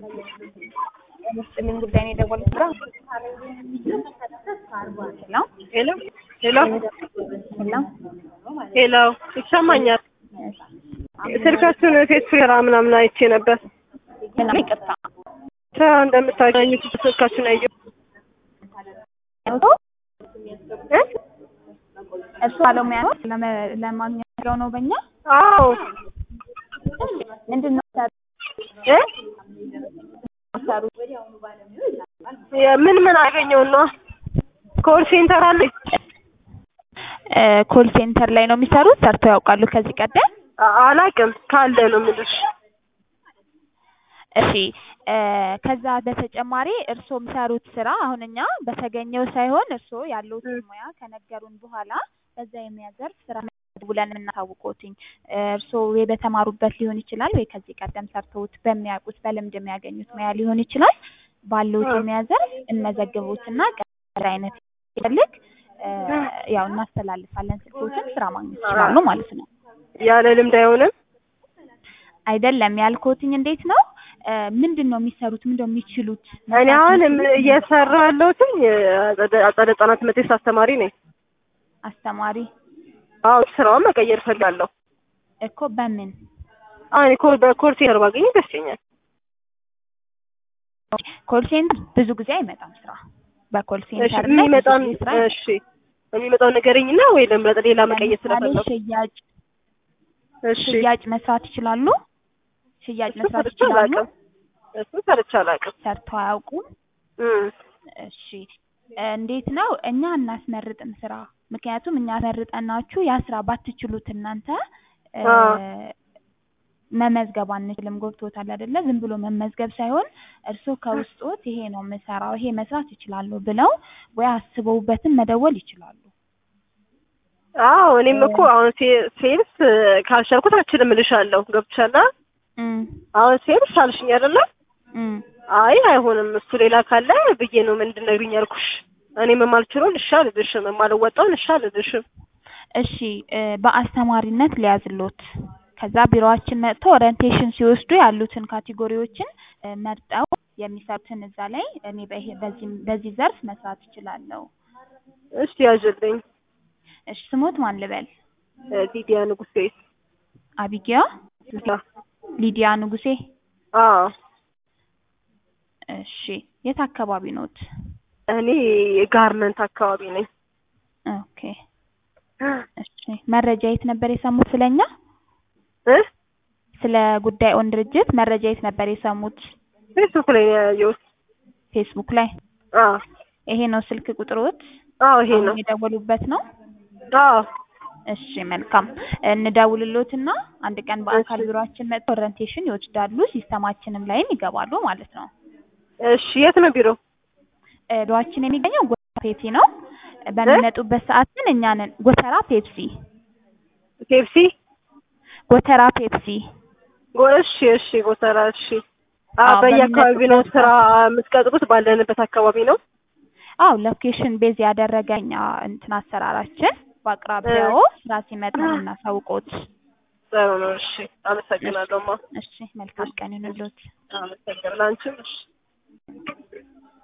ምን ጉዳይ ነው የደወሉት? ሄሎ ሄሎ ሄሎ ይሰማኛል። ስልካችሁን ፌስቡክ ምናምን አይቼ ነበር። ይቅርታ ስራ እንደምታገኙት ስልካችሁን አየሁ። እሱ ባለሙያ ነው ለማግኘት ነው በእኛ። አዎ ምንድነው ምን አገኘው ነው? ኮል ሴንተር አለ። ኮል ሴንተር ላይ ነው የሚሰሩት? ሰርተው ያውቃሉ ከዚህ ቀደም? አላውቅም፣ ካለ ነው የምልሽ። እሺ ከዛ በተጨማሪ እርስዎ የሚሰሩት ስራ አሁን እኛ በተገኘው ሳይሆን እርስዎ ያለውትን ሙያ ከነገሩን በኋላ በዛ የሚያዘርፍ ስራ ብለን እናሳውቆትኝ። እርስዎ ወይ በተማሩበት ሊሆን ይችላል ወይ ከዚህ ቀደም ሰርተውት በሚያውቁት በልምድ የሚያገኙት ሙያ ሊሆን ይችላል። ባለውት የሚያዘርፍ እንመዘግቦትና ቀጣይ አይነት ይፈልግ ያው እናስተላልፋለን። ስልኮችን ስራ ማግኘት ይችላሉ ማለት ነው። ያለ ልምድ አይሆንም አይደለም ያልኩትኝ። እንዴት ነው ምንድነው የሚሰሩት? ምንድነው የሚችሉት? እኔ አሁን እየሰራሁ ያለሁትኝ አጸደ ህጻናት ትምህርት ቤት አስተማሪ ነኝ። አስተማሪ? አዎ ስራውን መቀየር ፈልጋለሁ እኮ። በምን? በኮል ሴንተር ባገኝ ደስ ይለኛል። ኮል ሴንተር ብዙ ጊዜ አይመጣም ስራ በኮል ሴንተር ላይ እሺ የሚመጣው ነገርኝና ወይ ሌላ መቀየር ስለፈለኩ ሽያጭ መስራት ይችላሉ? ሽያጭ መስራት ይችላሉ? እሱ ሰርቼ አላውቅም። ሰርተው አያውቁም? እሺ እንዴት ነው እኛ እናስመርጥም ስራ። ምክንያቱም እኛ አስመርጠናችሁ ያ ስራ ባትችሉት እናንተ መመዝገብ አንችልም። ገብቶታል አይደለ? ዝም ብሎ መመዝገብ ሳይሆን እርሱ ከውስጦት ይሄ ነው የምሰራው ይሄ መስራት ይችላሉ ብለው ወይ አስበውበትም መደወል ይችላሉ። አዎ እኔም እኮ አሁን ሴልስ ካልቻልኩት አልችልም እልሻለሁ። ገብቶሻል? አሁን ሴልስ አልሽኝ አይደለ? አይ አይሆንም እሱ ሌላ ካለ ብዬ ነው እንድትነግሪኝ ያልኩሽ። እኔም የማልችለው ልሻልልሽም የማልወጣው ልሻልልሽም። እሺ በአስተማሪነት ሊያዝሎት ከዛ ቢሮአችን መጥተው ኦሪንቴሽን ሲወስዱ ያሉትን ካቴጎሪዎችን መርጠው የሚሰሩትን እዛ ላይ እኔ በዚህ ዘርፍ መስራት እችላለሁ። እሺ ያዥልኝ። እሺ ስሞት ማን ልበል? ሊዲያ ንጉሴ። አቢጊያ ሊዲያ ንጉሴ? አዎ። እሺ የት አካባቢ ነዎት? እኔ ጋርመንት አካባቢ ነኝ። ኦኬ እሺ መረጃ የት ነበር የሰሙት ስለኛ? ስለ ጉዳይ ኦን ድርጅት መረጃ የት ነበር የሰሙት? ፌስቡክ ላይ ያየሁት። ፌስቡክ ላይ? አዎ። ይሄ ነው ስልክ ቁጥሮት? አዎ ይሄ ነው። የደወሉበት ነው? አዎ። እሺ መልካም እንደውልሎትና አንድ ቀን በአካል ቢሮአችን መጥተው ኦሪንቴሽን ይወስዳሉ። ሲስተማችንም ላይም ይገባሉ ማለት ነው። እሺ የት ነው ቢሮ? ቢሮአችን የሚገኘው ጎተራ ፔፕሲ ነው። በሚመጡበት ሰዓት ግን እኛ ነን። ጎተራ ፔፕሲ? ፔፕሲ? ጎተራ እሺ። በየአካባቢ ነው ስራ የምትቀጥሩት? ባለንበት አካባቢ ነው? አዎ ሎኬሽን ቤዝ ያደረገኛ አሰራራችን በአቅራቢያው ስራ ሲመጣ እናሳውቆት። ጥሩ ነው። እሺ አመሰግናለሁ። እሺ መልካም ቀን ይሁንልዎት። አመሰግናለሁ። አንቺም እሺ